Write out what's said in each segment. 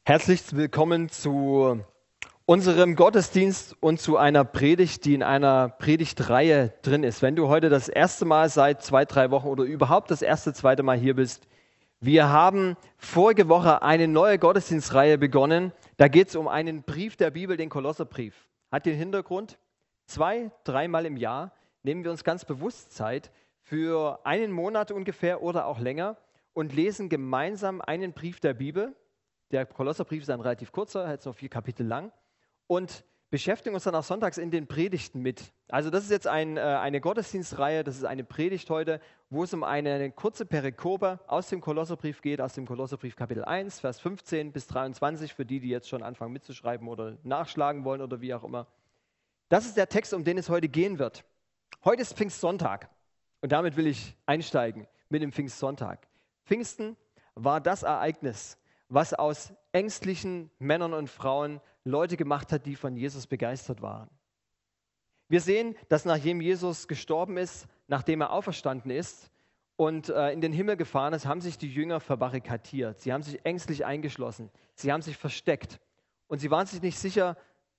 Herzlich willkommen zu unserem Gottesdienst und zu einer Predigt, die in einer Predigtreihe drin ist. Wenn du heute das erste Mal seit 2, 3 Wochen oder überhaupt das erste, zweite Mal hier bist, wir haben vorige Woche eine neue Gottesdienstreihe begonnen. Da geht es um einen Brief der Bibel, den Kolosserbrief. Hat den Hintergrund, 2, 3 Mal im Jahr nehmen wir uns ganz bewusst Zeit für einen Monat ungefähr oder auch länger und lesen gemeinsam einen Brief der Bibel. Der Kolosserbrief ist ein relativ kurzer, jetzt noch 4 Kapitel lang und beschäftigen uns dann auch sonntags in den Predigten mit. Also das ist jetzt eine Gottesdienstreihe, das ist eine Predigt heute, wo es um eine kurze Perikope aus dem Kolosserbrief geht, aus dem Kolosserbrief Kapitel 1, Vers 15 bis 23, für die jetzt schon anfangen mitzuschreiben oder nachschlagen wollen oder wie auch immer. Das ist der Text, um den es heute gehen wird. Heute ist Pfingstsonntag und damit will ich einsteigen mit dem Pfingstsonntag. Pfingsten war das Ereignis, was aus ängstlichen Männern und Frauen Leute gemacht hat, die von Jesus begeistert waren. Wir sehen, dass nachdem Jesus gestorben ist, nachdem er auferstanden ist und in den Himmel gefahren ist, haben sich die Jünger verbarrikadiert. Sie haben sich ängstlich eingeschlossen. Sie haben sich versteckt. Und sie waren sich nicht sicher,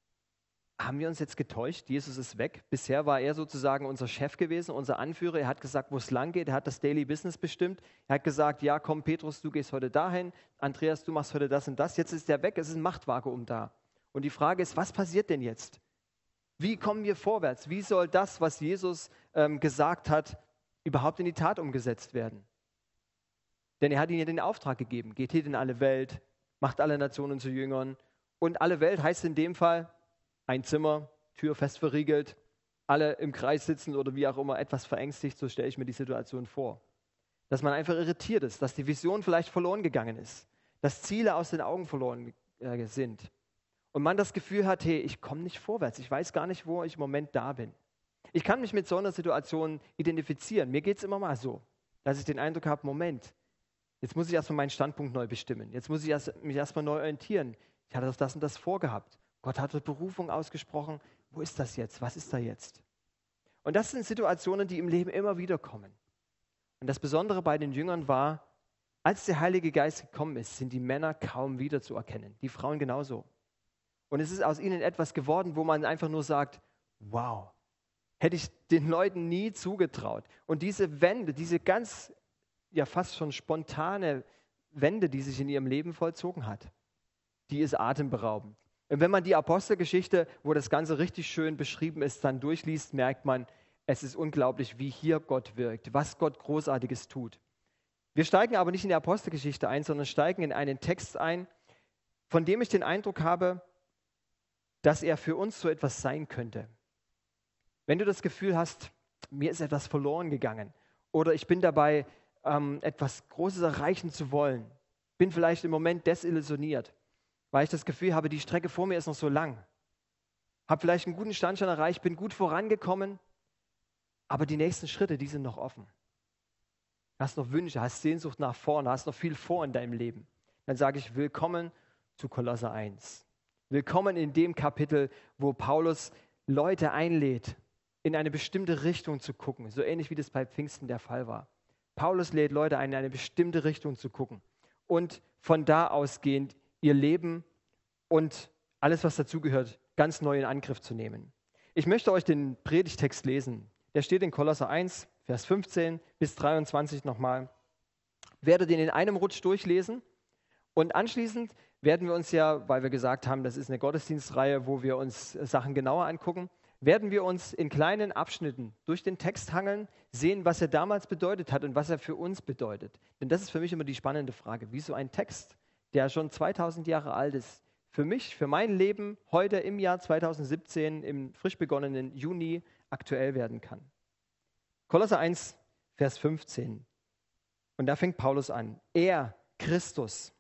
haben wir uns jetzt getäuscht? Jesus ist weg. Bisher war er sozusagen unser Chef gewesen, unser Anführer. Er hat gesagt, wo es lang geht. Er hat das Daily Business bestimmt. Er hat gesagt, ja komm Petrus, du gehst heute dahin. Andreas, du machst heute das und das. Jetzt ist er weg, es ist ein Machtvakuum da. Und die Frage ist, was passiert denn jetzt? Wie kommen wir vorwärts? Wie soll das, was Jesus gesagt hat, überhaupt in die Tat umgesetzt werden? Denn er hat ihnen ja den Auftrag gegeben. Geht hin in alle Welt, macht alle Nationen zu Jüngern. Und alle Welt heißt in dem Fall, ein Zimmer, Tür fest verriegelt, alle im Kreis sitzen oder wie auch immer, etwas verängstigt, so stelle ich mir die Situation vor. Dass man einfach irritiert ist, dass die Vision vielleicht verloren gegangen ist, dass Ziele aus den Augen verloren sind und man das Gefühl hat, hey, ich komme nicht vorwärts, ich weiß gar nicht, wo ich im Moment da bin. Ich kann mich mit so einer Situation identifizieren. Mir geht es immer mal so, dass ich den Eindruck habe, Moment, jetzt muss ich erstmal meinen Standpunkt neu bestimmen, jetzt muss ich mich erstmal neu orientieren. Ich hatte das und das vorgehabt. Gott hatte Berufung ausgesprochen. Wo ist das jetzt? Was ist da jetzt? Und das sind Situationen, die im Leben immer wieder kommen. Und das Besondere bei den Jüngern war, als der Heilige Geist gekommen ist, sind die Männer kaum wiederzuerkennen. Die Frauen genauso. Und es ist aus ihnen etwas geworden, wo man einfach nur sagt, wow, hätte ich den Leuten nie zugetraut. Und diese Wende, diese ganz, ja fast schon spontane Wende, die sich in ihrem Leben vollzogen hat, die ist atemberaubend. Und wenn man die Apostelgeschichte, wo das Ganze richtig schön beschrieben ist, dann durchliest, merkt man, es ist unglaublich, wie hier Gott wirkt, was Gott Großartiges tut. Wir steigen aber nicht in die Apostelgeschichte ein, sondern steigen in einen Text ein, von dem ich den Eindruck habe, dass er für uns so etwas sein könnte. Wenn du das Gefühl hast, mir ist etwas verloren gegangen oder ich bin dabei, etwas Großes erreichen zu wollen, bin vielleicht im Moment desillusioniert, weil ich das Gefühl habe, die Strecke vor mir ist noch so lang. Habe vielleicht einen guten Stand schon erreicht, bin gut vorangekommen, aber die nächsten Schritte, die sind noch offen. Hast noch Wünsche, hast Sehnsucht nach vorne, hast noch viel vor in deinem Leben. Dann sage ich, willkommen zu Kolosser 1. Willkommen in dem Kapitel, wo Paulus Leute einlädt, in eine bestimmte Richtung zu gucken, so ähnlich wie das bei Pfingsten der Fall war. Paulus lädt Leute ein, in eine bestimmte Richtung zu gucken und von da ausgehend ihr Leben und alles, was dazugehört, ganz neu in Angriff zu nehmen. Ich möchte euch den Predigtext lesen. Der steht in Kolosser 1, Vers 15 bis 23 nochmal. Werde den in einem Rutsch durchlesen und anschließend werden wir uns ja, weil wir gesagt haben, das ist eine Gottesdienstreihe, wo wir uns Sachen genauer angucken, werden wir uns in kleinen Abschnitten durch den Text hangeln, sehen, was er damals bedeutet hat und was er für uns bedeutet. Denn das ist für mich immer die spannende Frage, wie so ein Text, der schon 2000 Jahre alt ist, für mich, für mein Leben heute im Jahr 2017, im frisch begonnenen Juni, aktuell werden kann. Kolosser 1, Vers 15. Und da fängt Paulus an. Er, Christus,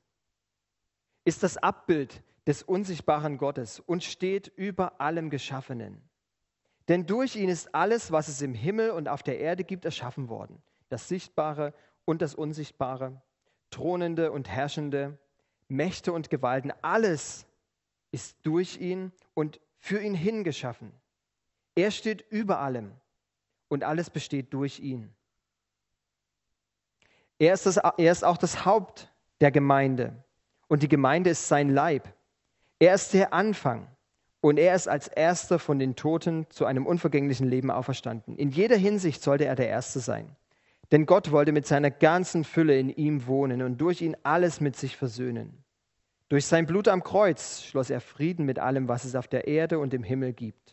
ist das Abbild des unsichtbaren Gottes und steht über allem Geschaffenen. Denn durch ihn ist alles, was es im Himmel und auf der Erde gibt, erschaffen worden. Das Sichtbare und das Unsichtbare, Thronende und Herrschende, Mächte und Gewalten, alles ist durch ihn und für ihn hingeschaffen. Er steht über allem und alles besteht durch ihn. Er ist auch das Haupt der Gemeinde und die Gemeinde ist sein Leib. Er ist der Anfang und er ist als Erster von den Toten zu einem unvergänglichen Leben auferstanden. In jeder Hinsicht sollte er der Erste sein. Denn Gott wollte mit seiner ganzen Fülle in ihm wohnen und durch ihn alles mit sich versöhnen. Durch sein Blut am Kreuz schloss er Frieden mit allem, was es auf der Erde und im Himmel gibt.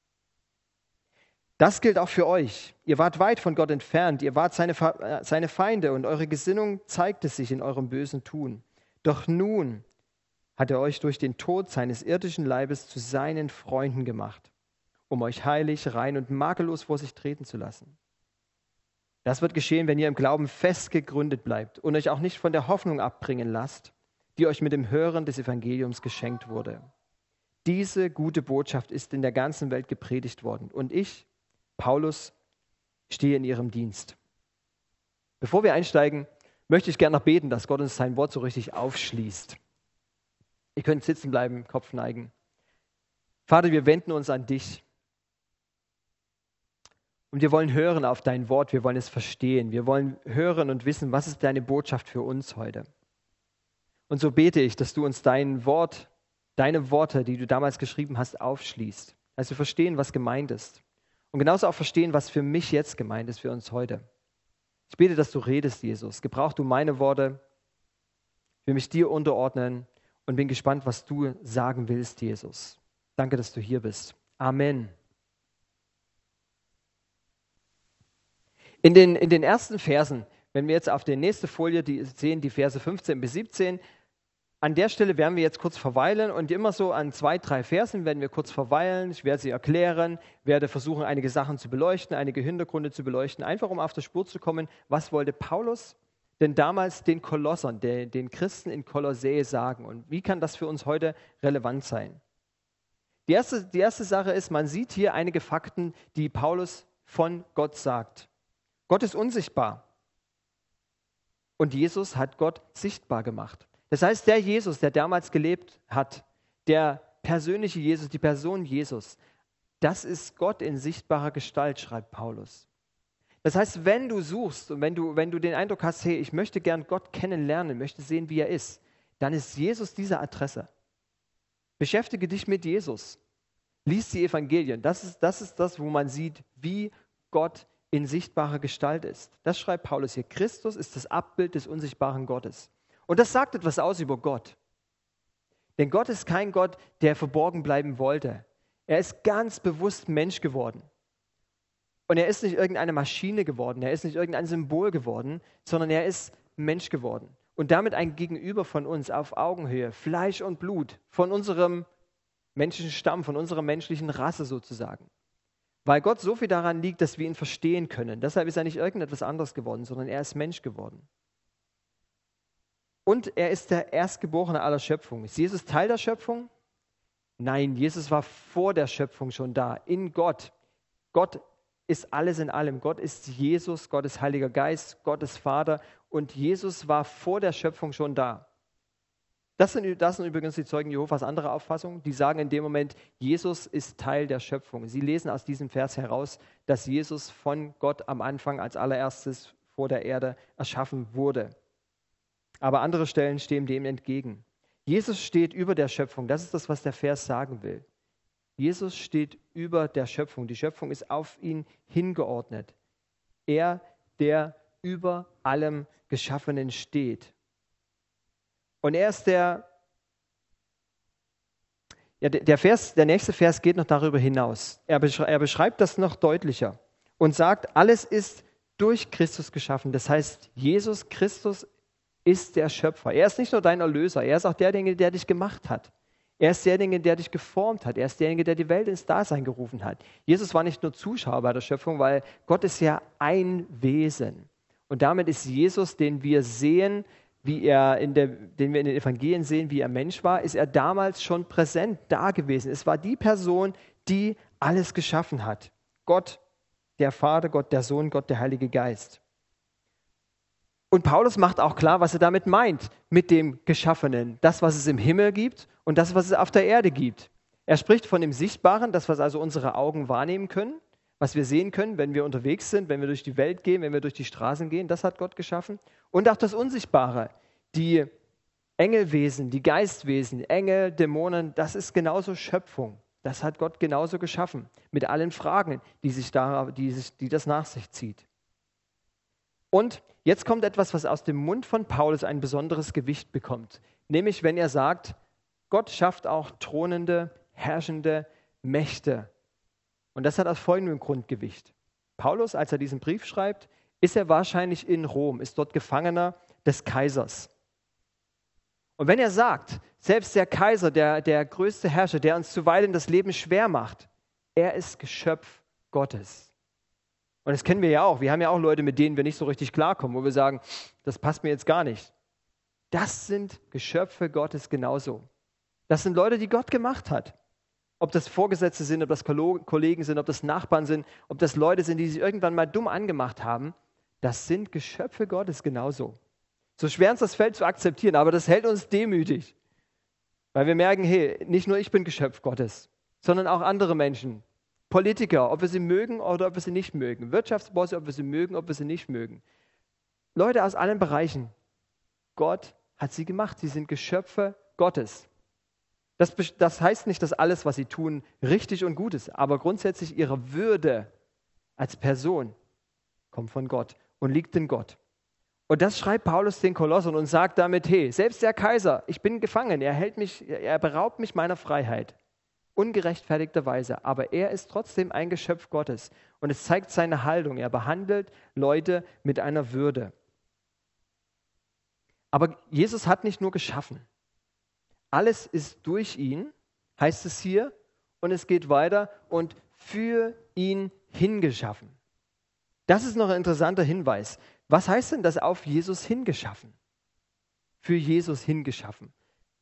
Das gilt auch für euch. Ihr wart weit von Gott entfernt, ihr wart seine Feinde und eure Gesinnung zeigte sich in eurem bösen Tun. Doch nun hat er euch durch den Tod seines irdischen Leibes zu seinen Freunden gemacht, um euch heilig, rein und makellos vor sich treten zu lassen. Das wird geschehen, wenn ihr im Glauben fest gegründet bleibt und euch auch nicht von der Hoffnung abbringen lasst, die euch mit dem Hören des Evangeliums geschenkt wurde. Diese gute Botschaft ist in der ganzen Welt gepredigt worden und ich, Paulus, stehe in ihrem Dienst. Bevor wir einsteigen, möchte ich gerne noch beten, dass Gott uns sein Wort so richtig aufschließt. Ihr könnt sitzen bleiben, Kopf neigen. Vater, wir wenden uns an dich. Und wir wollen hören auf dein Wort, wir wollen es verstehen. Wir wollen hören und wissen, was ist deine Botschaft für uns heute. Und so bete ich, dass du uns deine Worte, die du damals geschrieben hast, aufschließt. Dass wir verstehen, was gemeint ist. Und genauso auch verstehen, was für mich jetzt gemeint ist, für uns heute. Ich bete, dass du redest, Jesus. Gebrauch du meine Worte. Ich will mich dir unterordnen und bin gespannt, was du sagen willst, Jesus. Danke, dass du hier bist. Amen. In den ersten Versen, wenn wir jetzt auf die nächste Folie sehen, die Verse 15 bis 17, an der Stelle werden wir jetzt kurz verweilen und immer so an 2, 3 Versen werden wir kurz verweilen. Ich werde sie erklären, werde versuchen, einige Sachen zu beleuchten, einige Hintergründe zu beleuchten, einfach um auf der Spur zu kommen, was wollte Paulus denn damals den Kolossern, den Christen in Kolossä sagen und wie kann das für uns heute relevant sein? Die erste Sache ist, man sieht hier einige Fakten, die Paulus von Gott sagt. Gott ist unsichtbar und Jesus hat Gott sichtbar gemacht. Das heißt, der Jesus, der damals gelebt hat, der persönliche Jesus, die Person Jesus, das ist Gott in sichtbarer Gestalt, schreibt Paulus. Das heißt, wenn du suchst und wenn du den Eindruck hast, hey, ich möchte gern Gott kennenlernen, möchte sehen, wie er ist, dann ist Jesus diese Adresse. Beschäftige dich mit Jesus. Lies die Evangelien. Das ist das, wo man sieht, wie Gott in sichtbarer Gestalt ist. Das schreibt Paulus hier. Christus ist das Abbild des unsichtbaren Gottes. Und das sagt etwas aus über Gott. Denn Gott ist kein Gott, der verborgen bleiben wollte. Er ist ganz bewusst Mensch geworden. Und er ist nicht irgendeine Maschine geworden, er ist nicht irgendein Symbol geworden, sondern er ist Mensch geworden. Und damit ein Gegenüber von uns auf Augenhöhe, Fleisch und Blut, von unserem menschlichen Stamm, von unserer menschlichen Rasse sozusagen. Weil Gott so viel daran liegt, dass wir ihn verstehen können. Deshalb ist er nicht irgendetwas anderes geworden, sondern er ist Mensch geworden. Und er ist der Erstgeborene aller Schöpfung. Ist Jesus Teil der Schöpfung? Nein, Jesus war vor der Schöpfung schon da, in Gott. Gott ist alles in allem. Gott ist Jesus, Gott ist Heiliger Geist, Gott ist Vater und Jesus war vor der Schöpfung schon da. Das sind übrigens die Zeugen Jehovas andere Auffassung. Die sagen in dem Moment, Jesus ist Teil der Schöpfung. Sie lesen aus diesem Vers heraus, dass Jesus von Gott am Anfang als allererstes vor der Erde erschaffen wurde. Aber andere Stellen stehen dem entgegen. Jesus steht über der Schöpfung. Das ist das, was der Vers sagen will. Jesus steht über der Schöpfung. Die Schöpfung ist auf ihn hingeordnet. Er, der über allem Geschaffenen steht. Und er ist der nächste Vers geht noch darüber hinaus. Er beschreibt das noch deutlicher und sagt, alles ist durch Christus geschaffen. Das heißt, Jesus Christus ist der Schöpfer. Er ist nicht nur dein Erlöser, er ist auch derjenige, der dich gemacht hat. Er ist derjenige, der dich geformt hat. Er ist derjenige, der die Welt ins Dasein gerufen hat. Jesus war nicht nur Zuschauer bei der Schöpfung, weil Gott ist ja ein Wesen. Und damit ist Jesus, den wir sehen, den wir in den Evangelien sehen, wie er Mensch war, ist er damals schon präsent da gewesen. Es war die Person, die alles geschaffen hat. Gott, der Vater, Gott, der Sohn, Gott, der Heilige Geist. Und Paulus macht auch klar, was er damit meint, mit dem Geschaffenen. Das, was es im Himmel gibt und das, was es auf der Erde gibt. Er spricht von dem Sichtbaren, das, was also unsere Augen wahrnehmen können, was wir sehen können, wenn wir unterwegs sind, wenn wir durch die Welt gehen, wenn wir durch die Straßen gehen, das hat Gott geschaffen. Und auch das Unsichtbare, die Engelwesen, die Geistwesen, Engel, Dämonen, das ist genauso Schöpfung. Das hat Gott genauso geschaffen, mit allen Fragen, die das nach sich zieht. Und jetzt kommt etwas, was aus dem Mund von Paulus ein besonderes Gewicht bekommt. Nämlich, wenn er sagt, Gott schafft auch thronende, herrschende Mächte. Und das hat aus folgendem Grundgewicht. Paulus, als er diesen Brief schreibt, ist er wahrscheinlich in Rom, ist dort Gefangener des Kaisers. Und wenn er sagt, selbst der Kaiser, der größte Herrscher, der uns zuweilen das Leben schwer macht, er ist Geschöpf Gottes. Und das kennen wir ja auch. Wir haben ja auch Leute, mit denen wir nicht so richtig klarkommen, wo wir sagen, das passt mir jetzt gar nicht. Das sind Geschöpfe Gottes genauso. Das sind Leute, die Gott gemacht hat. Ob das Vorgesetzte sind, ob das Kollegen sind, ob das Nachbarn sind, ob das Leute sind, die sich irgendwann mal dumm angemacht haben, das sind Geschöpfe Gottes genauso. So schwer uns das fällt zu akzeptieren, aber das hält uns demütig. Weil wir merken, hey, nicht nur ich bin Geschöpf Gottes, sondern auch andere Menschen. Politiker, ob wir sie mögen oder ob wir sie nicht mögen. Wirtschaftsbosse, ob wir sie mögen, ob wir sie nicht mögen. Leute aus allen Bereichen. Gott hat sie gemacht. Sie sind Geschöpfe Gottes. Das heißt nicht, dass alles, was sie tun, richtig und gut ist, aber grundsätzlich ihre Würde als Person kommt von Gott und liegt in Gott. Und das schreibt Paulus den Kolossern und sagt damit, hey, selbst der Kaiser, ich bin gefangen, er beraubt mich meiner Freiheit, ungerechtfertigterweise, aber er ist trotzdem ein Geschöpf Gottes und es zeigt seine Haltung, er behandelt Leute mit einer Würde. Aber Jesus hat nicht nur geschaffen. Alles ist durch ihn, heißt es hier, und es geht weiter, und für ihn hingeschaffen. Das ist noch ein interessanter Hinweis. Was heißt denn das auf Jesus hingeschaffen? Für Jesus hingeschaffen.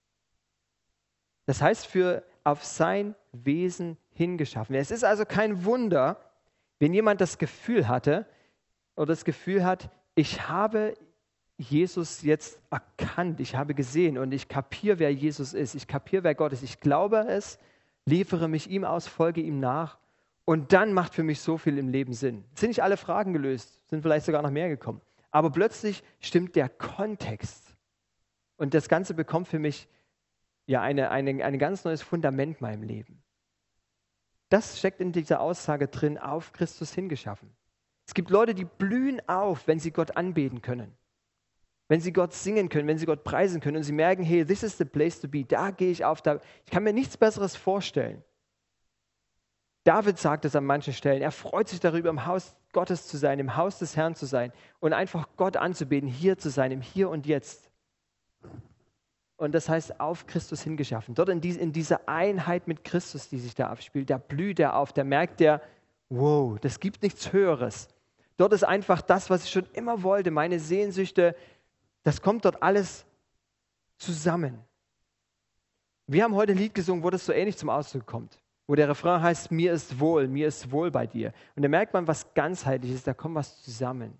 Das heißt auf sein Wesen hingeschaffen. Es ist also kein Wunder, wenn jemand das Gefühl hatte oder das Gefühl hat, ich habe Jesus jetzt erkannt, ich habe gesehen und ich kapiere, wer Jesus ist, ich kapiere, wer Gott ist, ich glaube es, liefere mich ihm aus, folge ihm nach und dann macht für mich so viel im Leben Sinn. Es sind nicht alle Fragen gelöst, sind vielleicht sogar noch mehr gekommen, aber plötzlich stimmt der Kontext und das Ganze bekommt für mich ja ein ganz neues Fundament in meinem Leben. Das steckt in dieser Aussage drin, auf Christus hingeschaffen. Es gibt Leute, die blühen auf, wenn sie Gott anbeten können. Wenn sie Gott singen können, wenn sie Gott preisen können und sie merken, hey, this is the place to be, da gehe ich auf, ich kann mir nichts Besseres vorstellen. David sagt es an manchen Stellen, er freut sich darüber, im Haus Gottes zu sein, im Haus des Herrn zu sein und einfach Gott anzubeten, hier zu sein, im Hier und Jetzt. Und das heißt, auf Christus hingeschaffen. Dort in dieser Einheit mit Christus, die sich da abspielt, da blüht er auf, da merkt er, wow, das gibt nichts Höheres. Dort ist einfach das, was ich schon immer wollte, meine Sehnsüchte, das kommt dort alles zusammen. Wir haben heute ein Lied gesungen, wo das so ähnlich zum Ausdruck kommt. Wo der Refrain heißt, mir ist wohl bei dir. Und da merkt man, was ganzheitlich ist, da kommt was zusammen.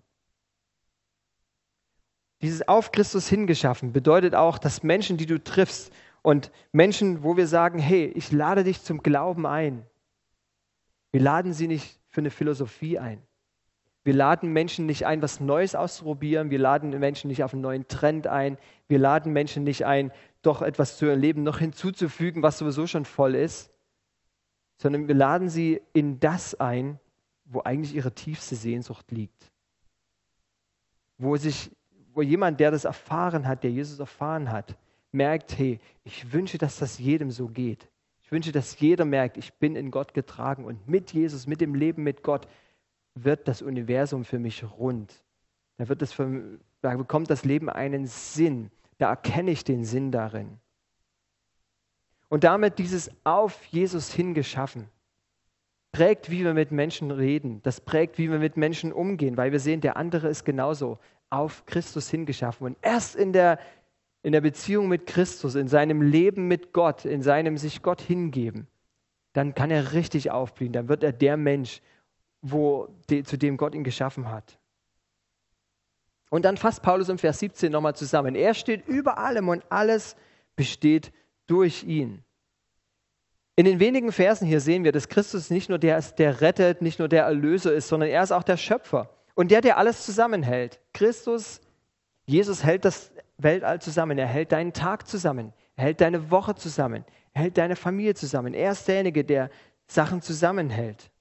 Dieses auf Christus hingeschaffen bedeutet auch, dass Menschen, die du triffst und Menschen, wo wir sagen, hey, ich lade dich zum Glauben ein. Wir laden sie nicht für eine Philosophie ein. Wir laden Menschen nicht ein, was Neues auszuprobieren. Wir laden Menschen nicht auf einen neuen Trend ein. Wir laden Menschen nicht ein, doch etwas zu ihrem Leben noch hinzuzufügen, was sowieso schon voll ist. Sondern wir laden sie in das ein, wo eigentlich ihre tiefste Sehnsucht liegt. Wo jemand, der das erfahren hat, der Jesus erfahren hat, merkt, hey, ich wünsche, dass das jedem so geht. Ich wünsche, dass jeder merkt, ich bin in Gott getragen und mit Jesus, mit dem Leben mit Gott, wird das Universum für mich rund. Da bekommt das Leben einen Sinn. Da erkenne ich den Sinn darin. Und damit dieses auf Jesus hingeschaffen, prägt, wie wir mit Menschen reden. Das prägt, wie wir mit Menschen umgehen, weil wir sehen, der andere ist genauso auf Christus hingeschaffen. Und erst in der Beziehung mit Christus, in seinem Leben mit Gott, in seinem sich Gott hingeben, dann kann er richtig aufblühen. Dann wird er der Mensch, zu dem Gott ihn geschaffen hat. Und dann fasst Paulus im Vers 17 nochmal zusammen. Er steht über allem und alles besteht durch ihn. In den wenigen Versen hier sehen wir, dass Christus nicht nur der ist, der rettet, nicht nur der Erlöser ist, sondern er ist auch der Schöpfer und der alles zusammenhält. Jesus hält das Weltall zusammen. Er hält deinen Tag zusammen. Er hält deine Woche zusammen. Er hält deine Familie zusammen. Er ist derjenige, der Sachen zusammenhält.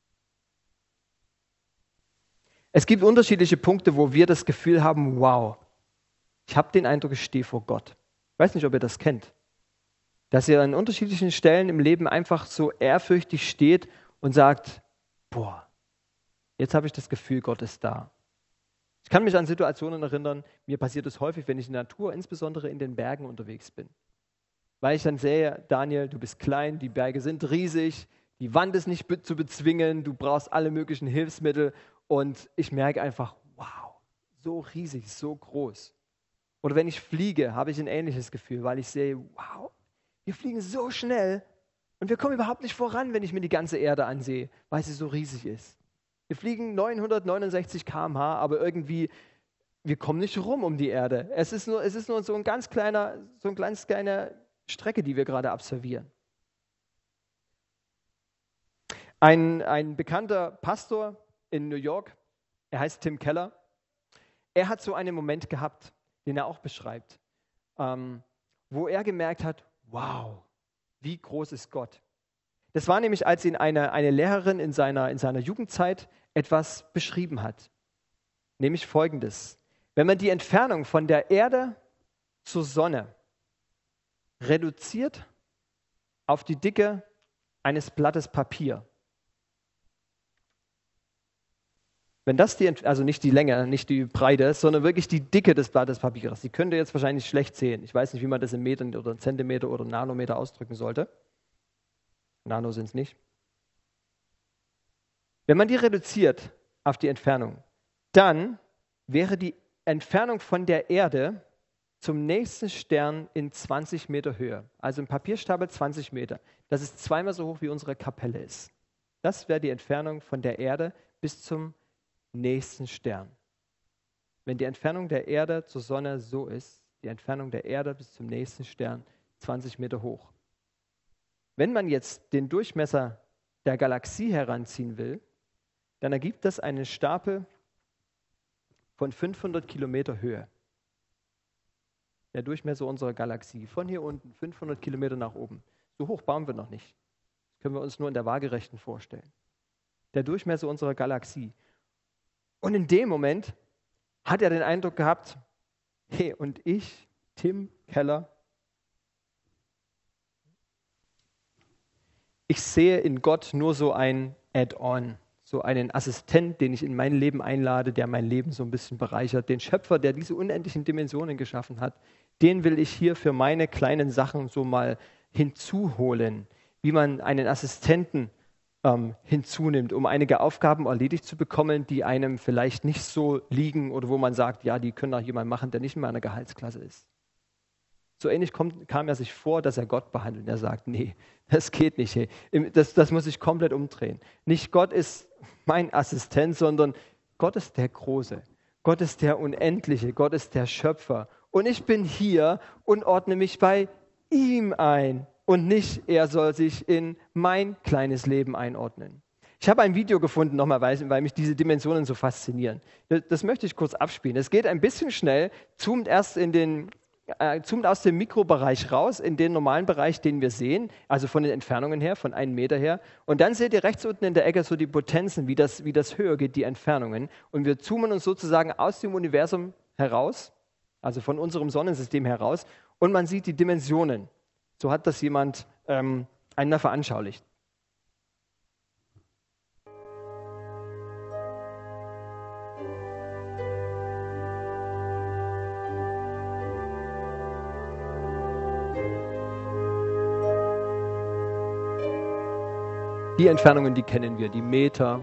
Es gibt unterschiedliche Punkte, wo wir das Gefühl haben, wow, ich habe den Eindruck, ich stehe vor Gott. Ich weiß nicht, ob ihr das kennt. Dass ihr an unterschiedlichen Stellen im Leben einfach so ehrfürchtig steht und sagt, boah, jetzt habe ich das Gefühl, Gott ist da. Ich kann mich an Situationen erinnern, mir passiert es häufig, wenn ich in der Natur, insbesondere in den Bergen unterwegs bin. Weil ich dann sehe, Daniel, du bist klein, die Berge sind riesig, die Wand ist nicht zu bezwingen, du brauchst alle möglichen Hilfsmittel und ich merke einfach, wow, so riesig, so groß. Oder wenn ich fliege, habe ich ein ähnliches Gefühl, weil ich sehe, wow, wir fliegen so schnell und wir kommen überhaupt nicht voran, wenn ich mir die ganze Erde ansehe, weil sie so riesig ist. Wir fliegen 969 km/h, aber irgendwie, wir kommen nicht rum um die Erde. Es ist nur so ein ganz kleiner Strecke, die wir gerade absolvieren. Ein bekannter Pastor in New York, er heißt Tim Keller, er hat so einen Moment gehabt, den er auch beschreibt, wo er gemerkt hat, wow, wie groß ist Gott. Das war nämlich, als ihn eine Lehrerin in seiner Jugendzeit etwas beschrieben hat. Nämlich Folgendes. Wenn man die Entfernung von der Erde zur Sonne reduziert auf die Dicke eines Blattes Papier, wenn das also nicht die Länge, nicht die Breite, sondern wirklich die Dicke des Blattes Papiers, die könnt ihr jetzt wahrscheinlich schlecht sehen. Ich weiß nicht, wie man das in Metern oder Zentimeter oder Nanometer ausdrücken sollte. Nano sind es nicht. Wenn man die reduziert auf die Entfernung, dann wäre die Entfernung von der Erde zum nächsten Stern in 20 Meter Höhe. Also ein Papierstapel 20 Meter. Das ist zweimal so hoch, wie unsere Kapelle ist. Das wäre die Entfernung von der Erde bis zum nächsten Stern. Wenn die Entfernung der Erde zur Sonne so ist, die Entfernung der Erde bis zum nächsten Stern 20 Meter hoch. Wenn man jetzt den Durchmesser der Galaxie heranziehen will, dann ergibt das einen Stapel von 500 Kilometer Höhe. Der Durchmesser unserer Galaxie. Von hier unten 500 Kilometer nach oben. So hoch bauen wir noch nicht. Das können wir uns nur in der Waagerechten vorstellen. Der Durchmesser unserer Galaxie. Und in dem Moment hat er den Eindruck gehabt, hey, und ich, Tim Keller, ich sehe in Gott nur so ein Add-on, so einen Assistent, den ich in mein Leben einlade, der mein Leben so ein bisschen bereichert. Den Schöpfer, der diese unendlichen Dimensionen geschaffen hat, den will ich hier für meine kleinen Sachen so mal hinzuholen, wie man einen Assistenten hinzunimmt, um einige Aufgaben erledigt zu bekommen, die einem vielleicht nicht so liegen oder wo man sagt, ja, die können auch jemand machen, der nicht in meiner Gehaltsklasse ist. So ähnlich kam er sich vor, dass er Gott behandelt. Er sagt, nee, das geht nicht. Hey. Das muss ich komplett umdrehen. Nicht Gott ist mein Assistent, sondern Gott ist der Große. Gott ist der Unendliche. Gott ist der Schöpfer. Und ich bin hier und ordne mich bei ihm ein. Und nicht, er soll sich in mein kleines Leben einordnen. Ich habe ein Video gefunden, nochmal, weil mich diese Dimensionen so faszinieren. Das möchte ich kurz abspielen. Es geht ein bisschen schnell, zoomt aus dem Mikrobereich raus in den normalen Bereich, den wir sehen, also von den Entfernungen her, von 1 Meter her. Und dann seht ihr rechts unten in der Ecke so die Potenzen, wie das höher geht, die Entfernungen. Und wir zoomen uns sozusagen aus dem Universum heraus, also von unserem Sonnensystem heraus, und man sieht die Dimensionen. So hat das jemand einmal veranschaulicht. Die Entfernungen, die kennen wir, die Meter.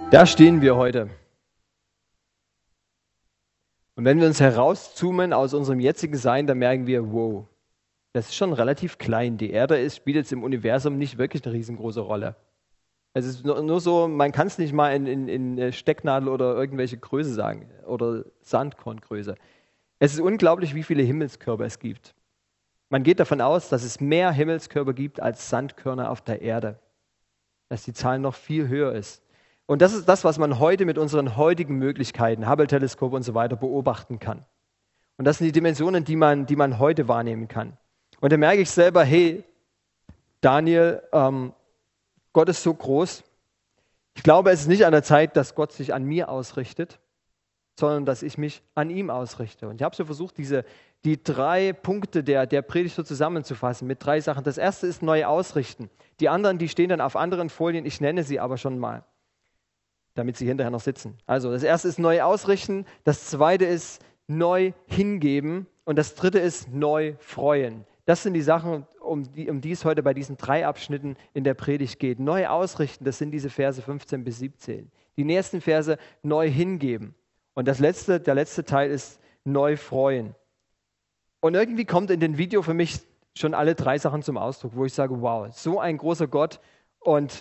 Da stehen wir heute. Und wenn wir uns herauszoomen aus unserem jetzigen Sein, dann merken wir, wow, das ist schon relativ klein. Die Erde spielt jetzt im Universum nicht wirklich eine riesengroße Rolle. Es ist nur so, man kann es nicht mal in Stecknadel oder irgendwelche Größe sagen oder Sandkorngröße. Es ist unglaublich, wie viele Himmelskörper es gibt. Man geht davon aus, dass es mehr Himmelskörper gibt als Sandkörner auf der Erde. Dass die Zahl noch viel höher ist. Und das ist das, was man heute mit unseren heutigen Möglichkeiten, Hubble-Teleskop und so weiter, beobachten kann. Und das sind die Dimensionen, die man heute wahrnehmen kann. Und da merke ich selber, hey, Daniel, Gott ist so groß. Ich glaube, es ist nicht an der Zeit, dass Gott sich an mir ausrichtet, sondern dass ich mich an ihm ausrichte. Und ich habe so versucht, die 3 Punkte der Predigt so zusammenzufassen mit 3 Sachen. Das erste ist neu ausrichten. Die anderen, die stehen dann auf anderen Folien. Ich nenne sie aber schon mal, damit sie hinterher noch sitzen. Also das erste ist neu ausrichten. Das zweite ist neu hingeben. Und das dritte ist neu freuen. Das sind die Sachen, um die es heute bei diesen 3 Abschnitten in der Predigt geht. Neu ausrichten, das sind diese Verse 15 bis 17. Die nächsten Verse neu hingeben. Und der letzte Teil ist neu freuen. Und irgendwie kommt in dem Video für mich schon alle 3 Sachen zum Ausdruck, wo ich sage, wow, so ein großer Gott. Und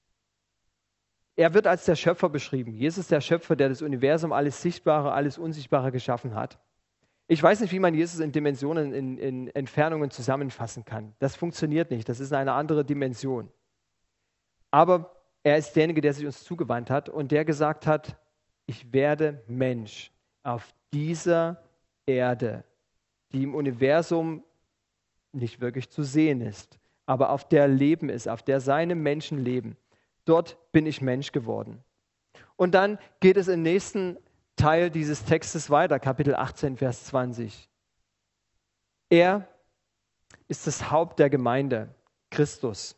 er wird als der Schöpfer beschrieben. Jesus ist der Schöpfer, der das Universum, alles Sichtbare, alles Unsichtbare geschaffen hat. Ich weiß nicht, wie man Jesus in Dimensionen, in Entfernungen zusammenfassen kann. Das funktioniert nicht. Das ist eine andere Dimension. Aber er ist derjenige, der sich uns zugewandt hat und der gesagt hat, ich werde Mensch auf dieser Erde, die im Universum nicht wirklich zu sehen ist, aber auf der Leben ist, auf der seine Menschen leben. Dort bin ich Mensch geworden. Und dann geht es im nächsten Teil dieses Textes weiter, Kapitel 18, Vers 20. Er ist das Haupt der Gemeinde, Christus.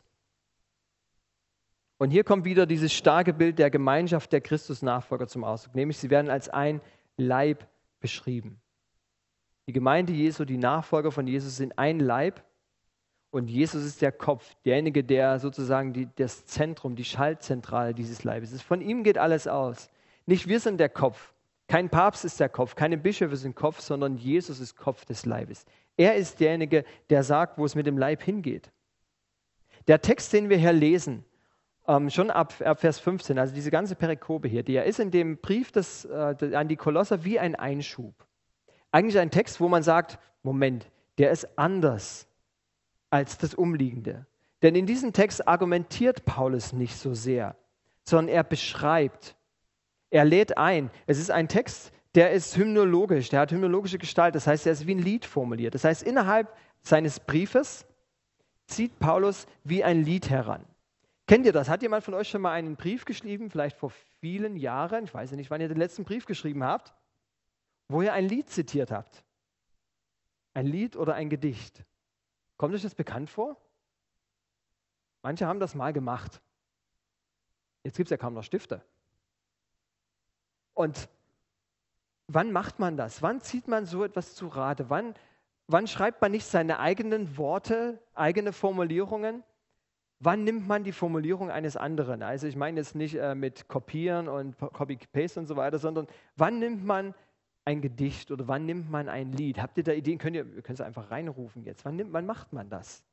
Und hier kommt wieder dieses starke Bild der Gemeinschaft der Christus-Nachfolger zum Ausdruck, nämlich sie werden als ein Leib beschrieben. Die Gemeinde Jesu, die Nachfolger von Jesus sind ein Leib und Jesus ist der Kopf, derjenige, der sozusagen das Zentrum, die Schaltzentrale dieses Leibes ist. Von ihm geht alles aus. Nicht wir sind der Kopf, kein Papst ist der Kopf, keine Bischöfe sind Kopf, sondern Jesus ist Kopf des Leibes. Er ist derjenige, der sagt, wo es mit dem Leib hingeht. Der Text, den wir hier lesen, schon ab Vers 15, also diese ganze Perikope hier, der ist in dem Brief an die Kolosser wie ein Einschub. Eigentlich ein Text, wo man sagt, Moment, der ist anders als das Umliegende. Denn in diesem Text argumentiert Paulus nicht so sehr, sondern er beschreibt, er lädt ein. Es ist ein Text, der ist hymnologisch, der hat hymnologische Gestalt, das heißt, er ist wie ein Lied formuliert. Das heißt, innerhalb seines Briefes zieht Paulus wie ein Lied heran. Kennt ihr das? Hat jemand von euch schon mal einen Brief geschrieben, vielleicht vor vielen Jahren, ich weiß nicht, wann ihr den letzten Brief geschrieben habt, wo ihr ein Lied zitiert habt? Ein Lied oder ein Gedicht? Kommt euch das bekannt vor? Manche haben das mal gemacht. Jetzt gibt es ja kaum noch Stifte. Und wann macht man das? Wann zieht man so etwas zu Rate? Wann schreibt man nicht seine eigenen Worte, eigene Formulierungen? Wann nimmt man die Formulierung eines anderen? Also ich meine jetzt nicht mit Kopieren und Copy-Paste und so weiter, sondern wann nimmt man ein Gedicht oder wann nimmt man ein Lied? Habt ihr da Ideen? Wir können es einfach reinrufen jetzt. Wann macht man das?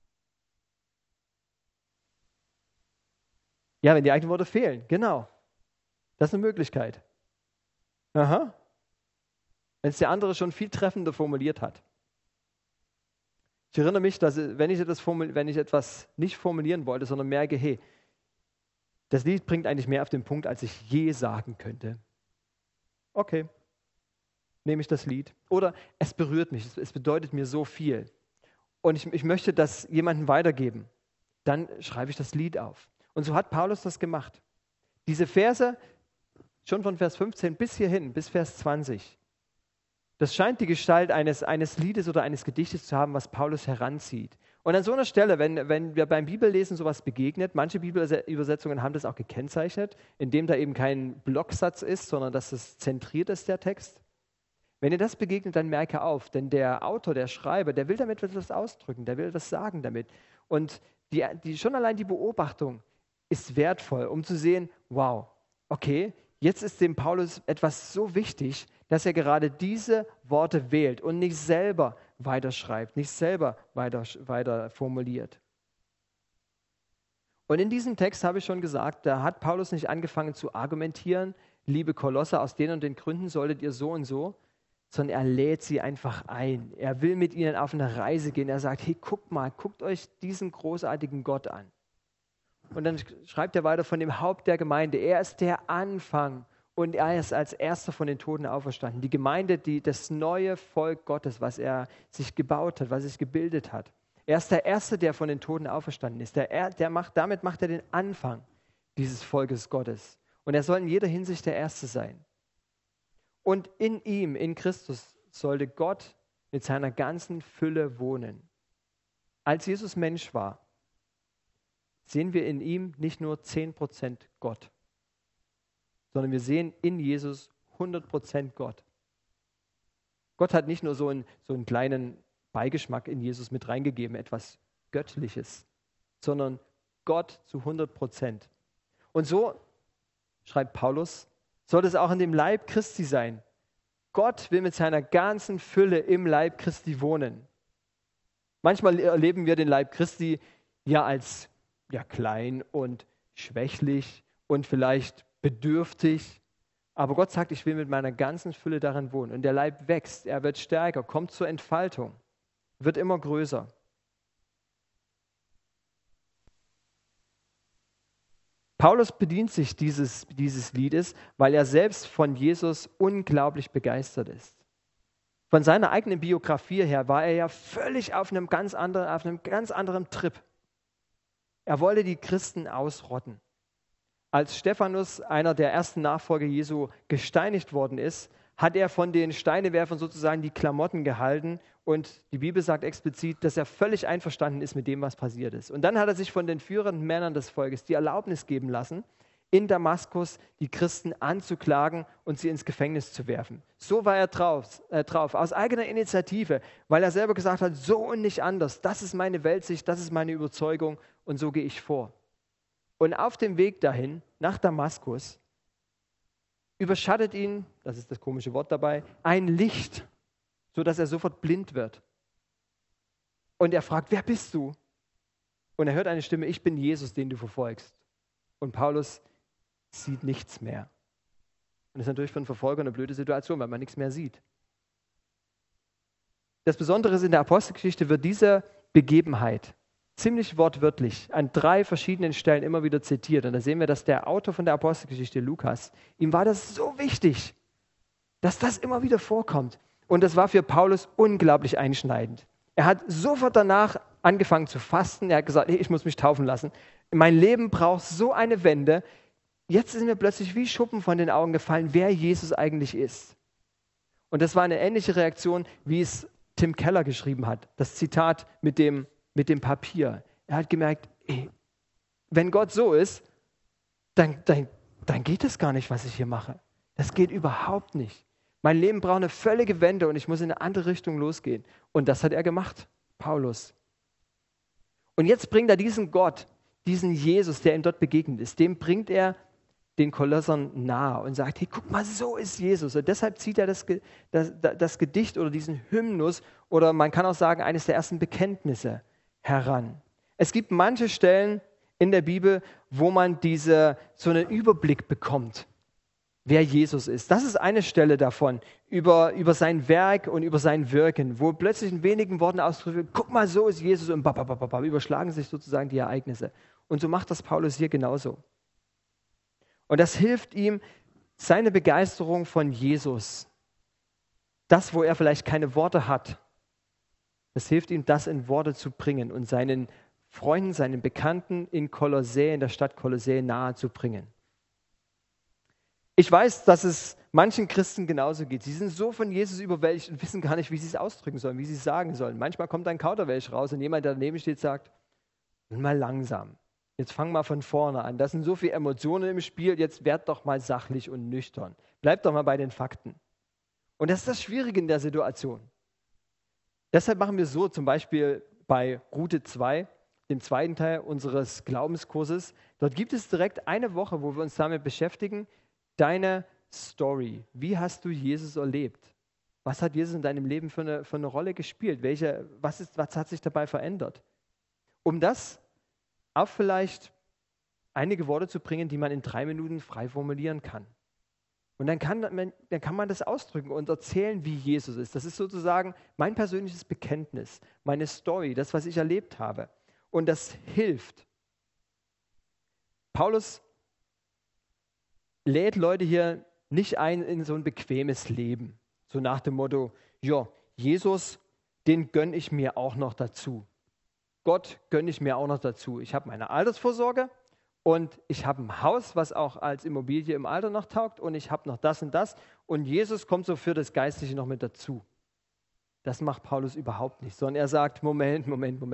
Ja, wenn die eigenen Worte fehlen, genau. Das ist eine Möglichkeit. Aha. Wenn es der andere schon viel treffender formuliert hat. Ich erinnere mich, dass wenn ich etwas nicht formulieren wollte, sondern merke, hey, das Lied bringt eigentlich mehr auf den Punkt, als ich je sagen könnte. Okay, nehme ich das Lied. Oder es berührt mich, es bedeutet mir so viel. Und ich möchte das jemandem weitergeben. Dann schreibe ich das Lied auf. Und so hat Paulus das gemacht. Diese Verse, schon von Vers 15 bis hierhin, bis Vers 20, das scheint die Gestalt eines Liedes oder eines Gedichtes zu haben, was Paulus heranzieht. Und an so einer Stelle, wenn wir beim Bibellesen sowas begegnet, manche Bibelübersetzungen haben das auch gekennzeichnet, indem da eben kein Blocksatz ist, sondern dass es zentriert ist, der Text. Wenn ihr das begegnet, dann merke auf, denn der Autor, der Schreiber, der will damit etwas ausdrücken, der will etwas sagen damit. Und schon allein die Beobachtung ist wertvoll, um zu sehen, wow, okay, jetzt ist dem Paulus etwas so wichtig, dass er gerade diese Worte wählt und nicht selber weiterschreibt, nicht selber weiter formuliert. Und in diesem Text habe ich schon gesagt, da hat Paulus nicht angefangen zu argumentieren, liebe Kolosser, aus den und den Gründen solltet ihr so und so, sondern er lädt sie einfach ein. Er will mit ihnen auf eine Reise gehen. Er sagt, hey, guckt euch diesen großartigen Gott an. Und dann schreibt er weiter von dem Haupt der Gemeinde. Er ist der Anfang und er ist als Erster von den Toten auferstanden. Die Gemeinde, das neue Volk Gottes, was er sich gebaut hat, was er sich gebildet hat. Er ist der Erste, der von den Toten auferstanden ist. Damit macht er den Anfang dieses Volkes Gottes. Und er soll in jeder Hinsicht der Erste sein. Und in ihm, in Christus, sollte Gott mit seiner ganzen Fülle wohnen. Als Jesus Mensch war, sehen wir in ihm nicht nur 10% Gott, sondern wir sehen in Jesus 100% Gott. Gott hat nicht nur so einen kleinen Beigeschmack in Jesus mit reingegeben, etwas Göttliches, sondern Gott zu 100%. Und so, schreibt Paulus, soll es auch in dem Leib Christi sein. Gott will mit seiner ganzen Fülle im Leib Christi wohnen. Manchmal erleben wir den Leib Christi ja als klein und schwächlich und vielleicht bedürftig. Aber Gott sagt, ich will mit meiner ganzen Fülle darin wohnen. Und der Leib wächst, er wird stärker, kommt zur Entfaltung, wird immer größer. Paulus bedient sich dieses Liedes, weil er selbst von Jesus unglaublich begeistert ist. Von seiner eigenen Biografie her war er ja völlig auf einem ganz anderen Trip. Er wollte die Christen ausrotten. Als Stephanus, einer der ersten Nachfolger Jesu, gesteinigt worden ist, hat er von den Steinewerfern sozusagen die Klamotten gehalten und die Bibel sagt explizit, dass er völlig einverstanden ist mit dem, was passiert ist. Und dann hat er sich von den führenden Männern des Volkes die Erlaubnis geben lassen, in Damaskus die Christen anzuklagen und sie ins Gefängnis zu werfen. So war er drauf, aus eigener Initiative, weil er selber gesagt hat, so und nicht anders, das ist meine Weltsicht, das ist meine Überzeugung und so gehe ich vor. Und auf dem Weg dahin, nach Damaskus, überschattet ihn, das ist das komische Wort dabei, ein Licht, sodass er sofort blind wird. Und er fragt, wer bist du? Und er hört eine Stimme, ich bin Jesus, den du verfolgst. Und Paulus sieht nichts mehr. Und das ist natürlich für einen Verfolger eine blöde Situation, weil man nichts mehr sieht. Das Besondere ist, in der Apostelgeschichte wird diese Begebenheit ziemlich wortwörtlich an 3 verschiedenen Stellen immer wieder zitiert. Und da sehen wir, dass der Autor von der Apostelgeschichte, Lukas, ihm war das so wichtig, dass das immer wieder vorkommt. Und das war für Paulus unglaublich einschneidend. Er hat sofort danach angefangen zu fasten. Er hat gesagt, hey, ich muss mich taufen lassen. Mein Leben braucht so eine Wende. Jetzt ist mir plötzlich wie Schuppen von den Augen gefallen, wer Jesus eigentlich ist. Und das war eine ähnliche Reaktion, wie es Tim Keller geschrieben hat. Das Zitat mit dem Papier. Er hat gemerkt, wenn Gott so ist, dann geht es gar nicht, was ich hier mache. Das geht überhaupt nicht. Mein Leben braucht eine völlige Wende und ich muss in eine andere Richtung losgehen. Und das hat er gemacht, Paulus. Und jetzt bringt er diesen Gott, diesen Jesus, der ihm dort begegnet ist, dem bringt er den Kolossern nahe und sagt, hey, guck mal, so ist Jesus. Und deshalb zieht er das Gedicht oder diesen Hymnus oder man kann auch sagen, eines der ersten Bekenntnisse heran. Es gibt manche Stellen in der Bibel, wo man so einen Überblick bekommt, wer Jesus ist. Das ist eine Stelle davon, über sein Werk und über sein Wirken, wo plötzlich in wenigen Worten ausdrückt, guck mal, so ist Jesus und überschlagen sich sozusagen die Ereignisse. Und so macht das Paulus hier genauso. Und das hilft ihm, seine Begeisterung von Jesus, das, wo er vielleicht keine Worte hat, das hilft ihm, das in Worte zu bringen und seinen Freunden, seinen Bekannten in der Stadt Kolossä nahe zu bringen. Ich weiß, dass es manchen Christen genauso geht. Sie sind so von Jesus überwältigt und wissen gar nicht, wie sie es ausdrücken sollen, wie sie es sagen sollen. Manchmal kommt ein Kauderwelsch raus und jemand, der daneben steht, sagt, mal langsam. Jetzt fang mal von vorne an. Da sind so viele Emotionen im Spiel. Jetzt werd doch mal sachlich und nüchtern. Bleib doch mal bei den Fakten. Und das ist das Schwierige in der Situation. Deshalb machen wir so, zum Beispiel bei Route 2, dem zweiten Teil unseres Glaubenskurses. Dort gibt es direkt eine Woche, wo wir uns damit beschäftigen, Deine Story. Wie hast du Jesus erlebt? Was hat Jesus in deinem Leben für eine Rolle gespielt? Was hat sich dabei verändert? Um das auf vielleicht einige Worte zu bringen, die man in 3 Minuten frei formulieren kann. Und dann kann man das ausdrücken und erzählen, wie Jesus ist. Das ist sozusagen mein persönliches Bekenntnis, meine Story, das, was ich erlebt habe. Und das hilft. Paulus lädt Leute hier nicht ein in so ein bequemes Leben. So nach dem Motto, ja, Jesus, den gönne ich mir auch noch dazu. Gott gönne ich mir auch noch dazu. Ich habe meine Altersvorsorge und ich habe ein Haus, was auch als Immobilie im Alter noch taugt und ich habe noch das und das und Jesus kommt so für das Geistliche noch mit dazu. Das macht Paulus überhaupt nicht, sondern er sagt, Moment.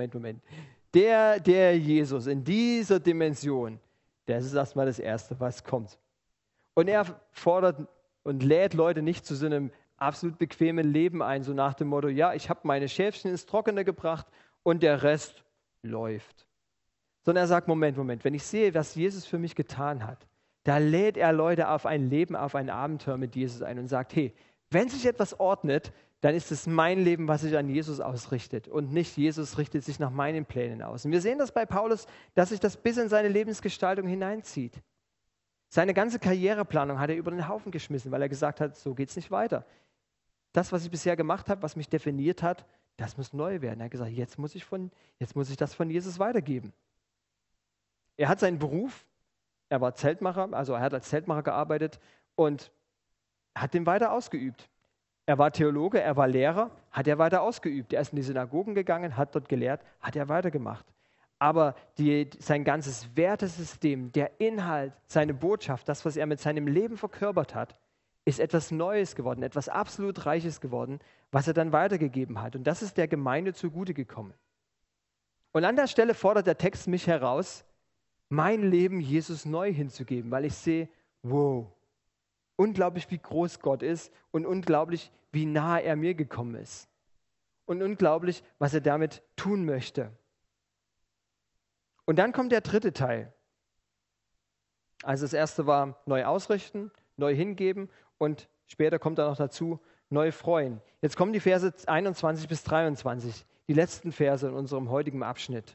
Der Jesus in dieser Dimension, das ist erstmal das Erste, was kommt. Und er fordert und lädt Leute nicht zu so einem absolut bequemen Leben ein, so nach dem Motto, ja, ich habe meine Schäfchen ins Trockene gebracht und der Rest läuft. Sondern er sagt, Moment, wenn ich sehe, was Jesus für mich getan hat, da lädt er Leute auf ein Leben, auf ein Abenteuer mit Jesus ein und sagt, hey, wenn sich etwas ordnet, dann ist es mein Leben, was sich an Jesus ausrichtet und nicht Jesus richtet sich nach meinen Plänen aus. Und wir sehen das bei Paulus, dass sich das bis in seine Lebensgestaltung hineinzieht. Seine ganze Karriereplanung hat er über den Haufen geschmissen, weil er gesagt hat, so geht es nicht weiter. Das, was ich bisher gemacht habe, was mich definiert hat, das muss neu werden. Er hat gesagt, jetzt muss ich das von Jesus weitergeben. Er hat seinen Beruf, er war Zeltmacher, also er hat als Zeltmacher gearbeitet und hat den weiter ausgeübt. Er war Theologe, er war Lehrer, hat er weiter ausgeübt. Er ist in die Synagogen gegangen, hat dort gelehrt, hat er weitergemacht. Aber sein ganzes Wertesystem, der Inhalt, seine Botschaft, das, was er mit seinem Leben verkörpert hat, ist etwas Neues geworden, etwas absolut Reiches geworden, was er dann weitergegeben hat. Und das ist der Gemeinde zugute gekommen. Und an der Stelle fordert der Text mich heraus, mein Leben Jesus neu hinzugeben, weil ich sehe, wow, unglaublich, wie groß Gott ist und unglaublich, wie nahe er mir gekommen ist. Und unglaublich, was er damit tun möchte. Und dann kommt der dritte Teil. Also das erste war neu ausrichten, neu hingeben und später kommt dann noch dazu, neu freuen. Jetzt kommen die Verse 21 bis 23, die letzten Verse in unserem heutigen Abschnitt.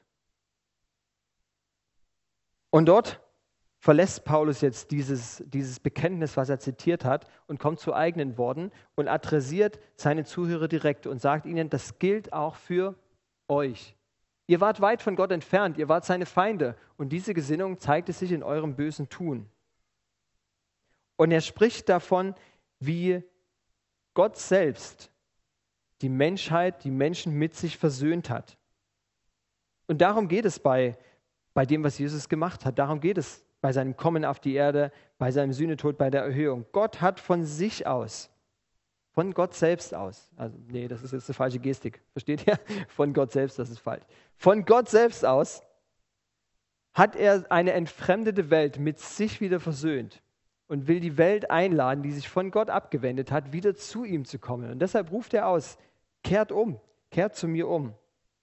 Und dort verlässt Paulus jetzt dieses Bekenntnis, was er zitiert hat, und kommt zu eigenen Worten und adressiert seine Zuhörer direkt und sagt ihnen, das gilt auch für euch. Ihr wart weit von Gott entfernt, ihr wart seine Feinde und diese Gesinnung zeigte sich in eurem bösen Tun. Und er spricht davon, wie Gott selbst die Menschheit, die Menschen mit sich versöhnt hat. Und darum geht es bei dem, was Jesus gemacht hat. Darum geht es bei seinem Kommen auf die Erde, bei seinem Sühnetod, bei der Erhöhung. Gott hat von sich aus, von Gott selbst aus, also nee, das ist jetzt eine falsche Gestik, versteht ihr? Von Gott selbst, das ist falsch. Von Gott selbst aus hat er eine entfremdete Welt mit sich wieder versöhnt und will die Welt einladen, die sich von Gott abgewendet hat, wieder zu ihm zu kommen. Und deshalb ruft er aus, kehrt zu mir um.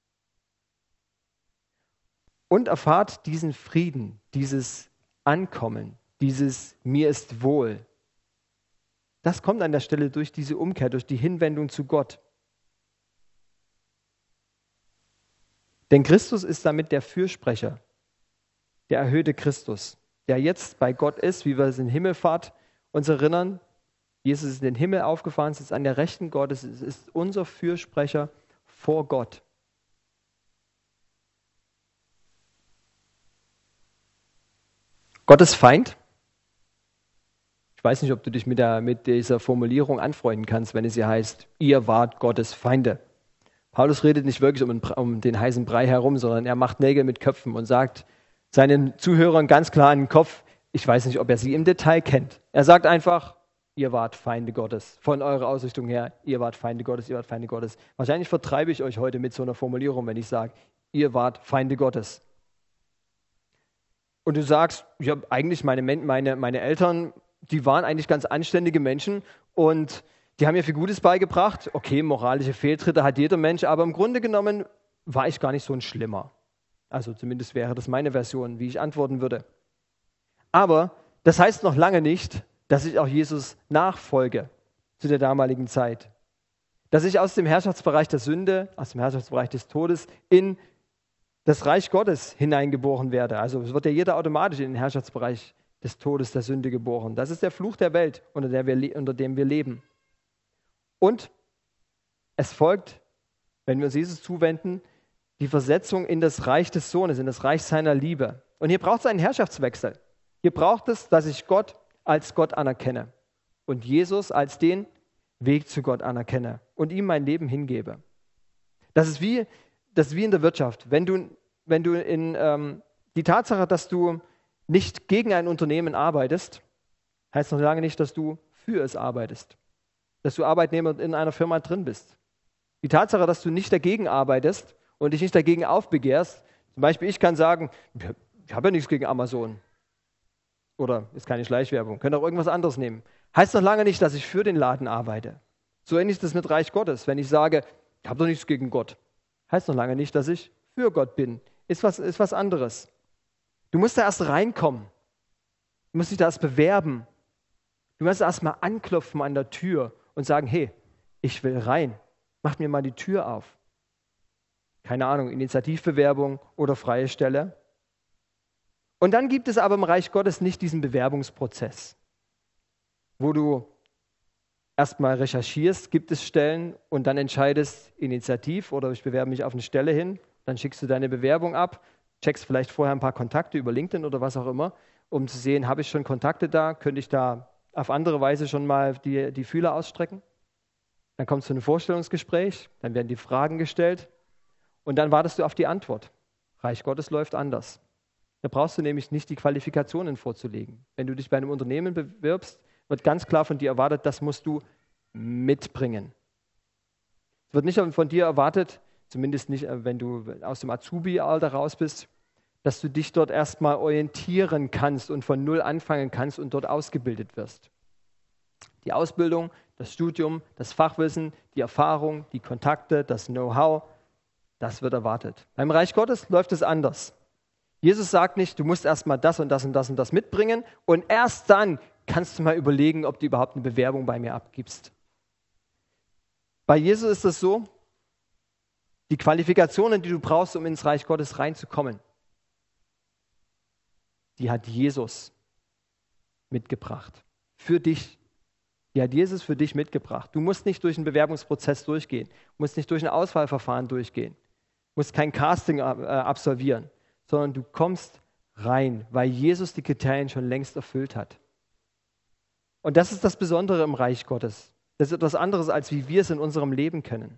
Und erfahrt diesen Frieden, dieses Ankommen, dieses mir ist wohl. Das kommt an der Stelle durch diese Umkehr, durch die Hinwendung zu Gott. Denn Christus ist damit der Fürsprecher, der erhöhte Christus, der jetzt bei Gott ist, wie wir es in Himmelfahrt uns erinnern. Jesus ist in den Himmel aufgefahren, sitzt an der Rechten Gottes, es ist unser Fürsprecher vor Gott. Gottes Feind. Ich weiß nicht, ob du dich mit dieser Formulierung anfreunden kannst, wenn es hier heißt, ihr wart Gottes Feinde. Paulus redet nicht wirklich um den heißen Brei herum, sondern er macht Nägel mit Köpfen und sagt seinen Zuhörern ganz klar in den Kopf, ich weiß nicht, ob er sie im Detail kennt. Er sagt einfach, ihr wart Feinde Gottes. Von eurer Ausrichtung her, ihr wart Feinde Gottes, ihr wart Feinde Gottes. Wahrscheinlich vertreibe ich euch heute mit so einer Formulierung, wenn ich sage, ihr wart Feinde Gottes. Und du sagst, ja, eigentlich meine Eltern, die waren eigentlich ganz anständige Menschen und die haben mir viel Gutes beigebracht. Okay, moralische Fehltritte hat jeder Mensch, aber im Grunde genommen war ich gar nicht so ein Schlimmer. Also zumindest wäre das meine Version, wie ich antworten würde. Aber das heißt noch lange nicht, dass ich auch Jesus nachfolge zu der damaligen Zeit. Dass ich aus dem Herrschaftsbereich der Sünde, aus dem Herrschaftsbereich des Todes in das Reich Gottes hineingeboren werde. Also es wird ja jeder automatisch in den Herrschaftsbereich des Todes, der Sünde geboren. Das ist der Fluch der Welt, unter dem wir leben. Und es folgt, wenn wir uns Jesus zuwenden, die Versetzung in das Reich des Sohnes, in das Reich seiner Liebe. Und hier braucht es einen Herrschaftswechsel. Hier braucht es, dass ich Gott als Gott anerkenne und Jesus als den Weg zu Gott anerkenne und ihm mein Leben hingebe. Das ist wie in der Wirtschaft. Wenn du die Tatsache, dass du nicht gegen ein Unternehmen arbeitest, heißt noch lange nicht, dass du für es arbeitest, dass du Arbeitnehmer in einer Firma drin bist. Die Tatsache, dass du nicht dagegen arbeitest und dich nicht dagegen aufbegehrst, zum Beispiel ich kann sagen, ich habe ja nichts gegen Amazon oder ist keine Schleichwerbung, könnt auch irgendwas anderes nehmen, heißt noch lange nicht, dass ich für den Laden arbeite. So ähnlich ist es mit Reich Gottes. Wenn ich sage, ich habe doch nichts gegen Gott, heißt noch lange nicht, dass ich für Gott bin. Ist was anderes. Du musst da erst reinkommen. Du musst dich da erst bewerben. Du musst erst mal anklopfen an der Tür und sagen, hey, ich will rein. Macht mir mal die Tür auf. Keine Ahnung, Initiativbewerbung oder freie Stelle. Und dann gibt es aber im Reich Gottes nicht diesen Bewerbungsprozess, wo du erstmal recherchierst, gibt es Stellen und dann entscheidest, Initiativ oder ich bewerbe mich auf eine Stelle hin, dann schickst du deine Bewerbung ab, checkst vielleicht vorher ein paar Kontakte über LinkedIn oder was auch immer, um zu sehen, habe ich schon Kontakte da, könnte ich da auf andere Weise schon mal die Fühler ausstrecken. Dann kommst du zu einem Vorstellungsgespräch, dann werden die Fragen gestellt und dann wartest du auf die Antwort. Reich Gottes läuft anders. Da brauchst du nämlich nicht die Qualifikationen vorzulegen. Wenn du dich bei einem Unternehmen bewirbst, wird ganz klar von dir erwartet, das musst du mitbringen. Es wird nicht von dir erwartet, zumindest nicht, wenn du aus dem Azubi-Alter raus bist, dass du dich dort erstmal orientieren kannst und von Null anfangen kannst und dort ausgebildet wirst. Die Ausbildung, das Studium, das Fachwissen, die Erfahrung, die Kontakte, das Know-how, das wird erwartet. Beim Reich Gottes läuft es anders. Jesus sagt nicht, du musst erstmal das und das und das und das mitbringen und erst dann kannst du mal überlegen, ob du überhaupt eine Bewerbung bei mir abgibst. Bei Jesus ist es so, die Qualifikationen, die du brauchst, um ins Reich Gottes reinzukommen, die hat Jesus mitgebracht. Für dich. Die hat Jesus für dich mitgebracht. Du musst nicht durch einen Bewerbungsprozess durchgehen, musst nicht durch ein Auswahlverfahren durchgehen, musst kein Casting absolvieren, sondern du kommst rein, weil Jesus die Kriterien schon längst erfüllt hat. Und das ist das Besondere im Reich Gottes. Das ist etwas anderes, als wie wir es in unserem Leben können.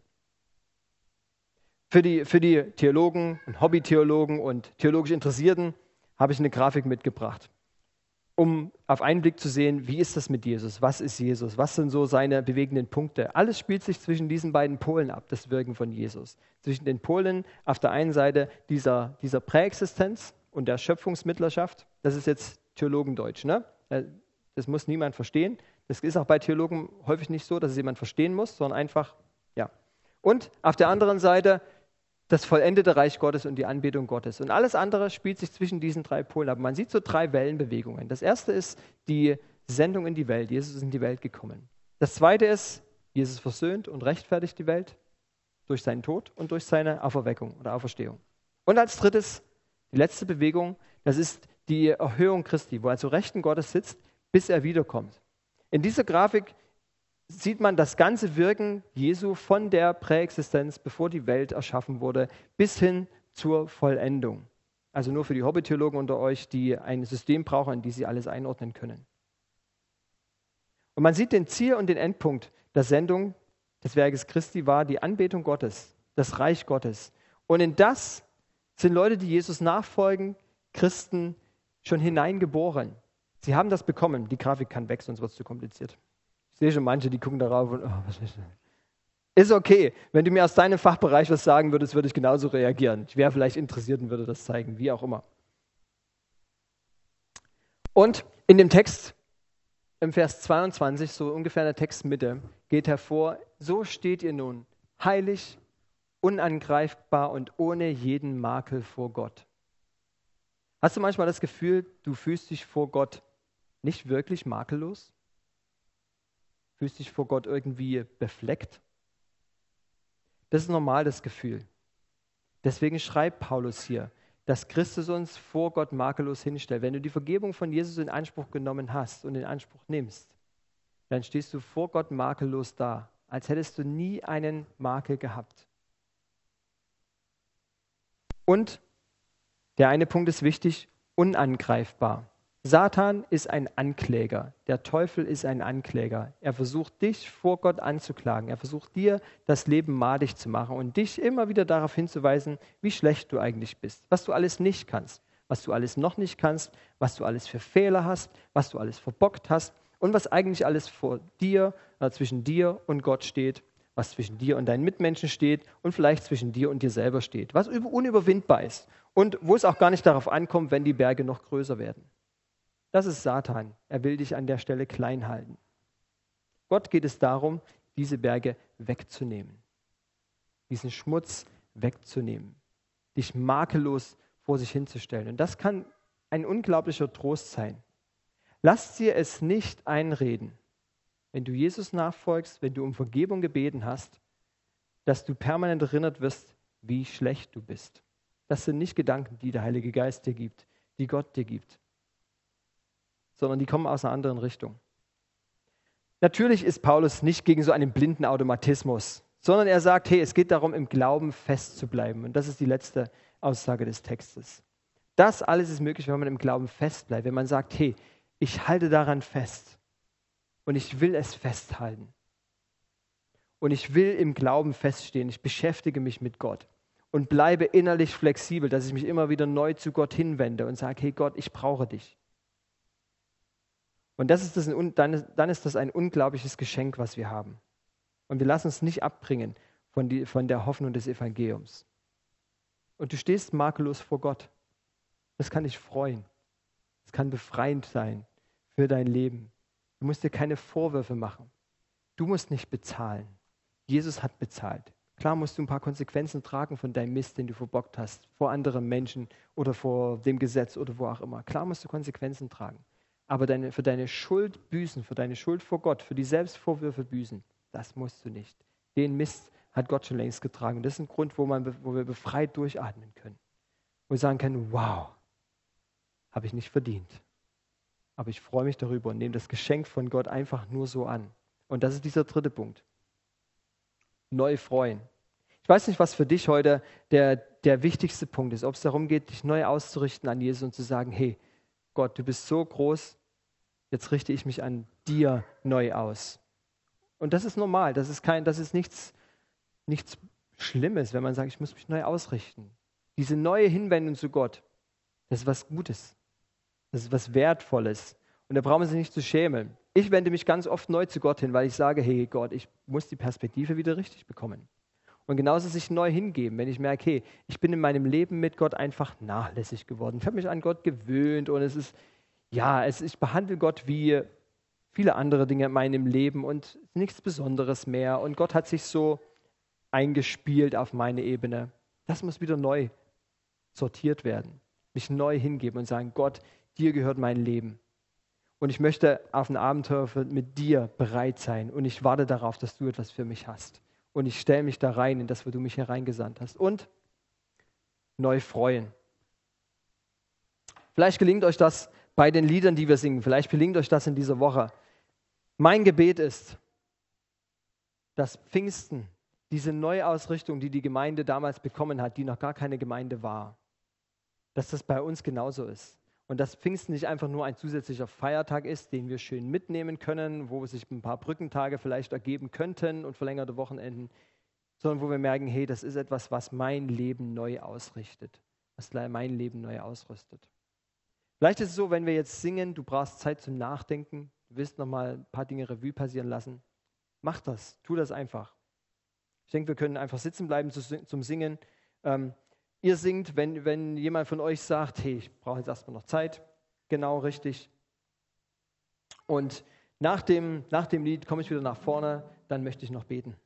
Für die Theologen und Hobbytheologen und theologisch Interessierten habe ich eine Grafik mitgebracht, um auf einen Blick zu sehen, wie ist das mit Jesus? Was ist Jesus? Was sind so seine bewegenden Punkte? Alles spielt sich zwischen diesen beiden Polen ab, das Wirken von Jesus. Zwischen den Polen auf der einen Seite dieser Präexistenz und der Schöpfungsmittlerschaft. Das ist jetzt Theologendeutsch, ne? Das muss niemand verstehen. Das ist auch bei Theologen häufig nicht so, dass es jemand verstehen muss, sondern einfach, ja. Und auf der anderen Seite das vollendete Reich Gottes und die Anbetung Gottes. Und alles andere spielt sich zwischen diesen drei Polen ab. Man sieht so drei Wellenbewegungen. Das erste ist die Sendung in die Welt. Jesus ist in die Welt gekommen. Das zweite ist, Jesus versöhnt und rechtfertigt die Welt durch seinen Tod und durch seine Auferweckung oder Auferstehung. Und als drittes, die letzte Bewegung, das ist die Erhöhung Christi, wo er zu Rechten Gottes sitzt, bis er wiederkommt. In dieser Grafik sieht man das ganze Wirken Jesu von der Präexistenz, bevor die Welt erschaffen wurde, bis hin zur Vollendung. Also nur für die Hobbytheologen unter euch, die ein System brauchen, in die sie alles einordnen können. Und man sieht den Ziel und den Endpunkt der Sendung des Werkes Christi war die Anbetung Gottes, das Reich Gottes. Und in das sind Leute, die Jesus nachfolgen, Christen, schon hineingeboren. Sie haben das bekommen. Die Grafik kann weg, sonst wird es zu kompliziert. Ich sehe schon manche, die gucken darauf und, was ist das? Ist okay. Wenn du mir aus deinem Fachbereich was sagen würdest, würde ich genauso reagieren. Ich wäre vielleicht interessiert und würde das zeigen, wie auch immer. Und in dem Text, im Vers 22, so ungefähr in der Textmitte, geht hervor, so steht ihr nun, heilig, unangreifbar und ohne jeden Makel vor Gott. Hast du manchmal das Gefühl, du fühlst dich vor Gott nicht wirklich makellos? Fühlst dich vor Gott irgendwie befleckt? Das ist normal, das Gefühl. Deswegen schreibt Paulus hier, dass Christus uns vor Gott makellos hinstellt. Wenn du die Vergebung von Jesus in Anspruch genommen hast und in Anspruch nimmst, dann stehst du vor Gott makellos da, als hättest du nie einen Makel gehabt. Und der eine Punkt ist wichtig, unangreifbar. Satan ist ein Ankläger. Der Teufel ist ein Ankläger. Er versucht, dich vor Gott anzuklagen. Er versucht, dir das Leben madig zu machen und dich immer wieder darauf hinzuweisen, wie schlecht du eigentlich bist, was du alles nicht kannst, was du alles noch nicht kannst, was du alles für Fehler hast, was du alles verbockt hast und was eigentlich alles vor dir, zwischen dir und Gott steht, was zwischen dir und deinen Mitmenschen steht und vielleicht zwischen dir und dir selber steht, was unüberwindbar ist und wo es auch gar nicht darauf ankommt, wenn die Berge noch größer werden. Das ist Satan. Er will dich an der Stelle klein halten. Gott geht es darum, diese Berge wegzunehmen, diesen Schmutz wegzunehmen, dich makellos vor sich hinzustellen. Und das kann ein unglaublicher Trost sein. Lass dir es nicht einreden, wenn du Jesus nachfolgst, wenn du um Vergebung gebeten hast, dass du permanent erinnert wirst, wie schlecht du bist. Das sind nicht Gedanken, die der Heilige Geist dir gibt, die Gott dir gibt, sondern die kommen aus einer anderen Richtung. Natürlich ist Paulus nicht gegen so einen blinden Automatismus, sondern er sagt, hey, es geht darum, im Glauben fest zu bleiben. Und das ist die letzte Aussage des Textes. Das alles ist möglich, wenn man im Glauben fest bleibt, wenn man sagt, hey, ich halte daran fest und ich will es festhalten. Und ich will im Glauben feststehen, ich beschäftige mich mit Gott und bleibe innerlich flexibel, dass ich mich immer wieder neu zu Gott hinwende und sage, hey Gott, ich brauche dich. Und dann ist das ein unglaubliches Geschenk, was wir haben. Und wir lassen uns nicht abbringen von der Hoffnung des Evangeliums. Und du stehst makellos vor Gott. Das kann dich freuen. Das kann befreiend sein für dein Leben. Du musst dir keine Vorwürfe machen. Du musst nicht bezahlen. Jesus hat bezahlt. Klar musst du ein paar Konsequenzen tragen von deinem Mist, den du verbockt hast, vor anderen Menschen oder vor dem Gesetz oder wo auch immer. Klar musst du Konsequenzen tragen. Aber für deine Schuld büßen, für deine Schuld vor Gott, für die Selbstvorwürfe büßen, das musst du nicht. Den Mist hat Gott schon längst getragen. Und das ist ein Grund, wo wir befreit durchatmen können. Wo wir sagen können, wow, habe ich nicht verdient. Aber ich freue mich darüber und nehme das Geschenk von Gott einfach nur so an. Und das ist dieser dritte Punkt. Neu freuen. Ich weiß nicht, was für dich heute der wichtigste Punkt ist. Ob es darum geht, dich neu auszurichten an Jesus und zu sagen, hey, Gott, du bist so groß, jetzt richte ich mich an dir neu aus. Und das ist normal, das ist nichts Schlimmes, wenn man sagt, ich muss mich neu ausrichten. Diese neue Hinwendung zu Gott, das ist was Gutes, das ist was Wertvolles. Und da brauchen wir sich nicht zu schämen. Ich wende mich ganz oft neu zu Gott hin, weil ich sage, hey Gott, ich muss die Perspektive wieder richtig bekommen. Und genauso sich neu hingeben, wenn ich merke, hey, ich bin in meinem Leben mit Gott einfach nachlässig geworden. Ich habe mich an Gott gewöhnt und ich behandle Gott wie viele andere Dinge in meinem Leben und nichts Besonderes mehr. Und Gott hat sich so eingespielt auf meine Ebene. Das muss wieder neu sortiert werden. Mich neu hingeben und sagen, Gott, dir gehört mein Leben. Und ich möchte auf ein Abenteuer mit dir bereit sein. Und ich warte darauf, dass du etwas für mich hast. Und ich stelle mich da rein, in das, wo du mich hereingesandt hast. Und neu freuen. Vielleicht gelingt euch das bei den Liedern, die wir singen. Vielleicht gelingt euch das in dieser Woche. Mein Gebet ist, dass Pfingsten, diese Neuausrichtung, die die Gemeinde damals bekommen hat, die noch gar keine Gemeinde war, dass das bei uns genauso ist. Und dass Pfingsten nicht einfach nur ein zusätzlicher Feiertag ist, den wir schön mitnehmen können, wo sich ein paar Brückentage vielleicht ergeben könnten und verlängerte Wochenenden, sondern wo wir merken, hey, das ist etwas, was mein Leben neu ausrichtet, was mein Leben neu ausrüstet. Vielleicht ist es so, wenn wir jetzt singen, du brauchst Zeit zum Nachdenken, du willst nochmal ein paar Dinge Revue passieren lassen, mach das, tu das einfach. Ich denke, wir können einfach sitzen bleiben zum Singen. Ihr singt, wenn jemand von euch sagt, hey, ich brauche jetzt erstmal noch Zeit. Genau, richtig. Und nach dem Lied komme ich wieder nach vorne, dann möchte ich noch beten.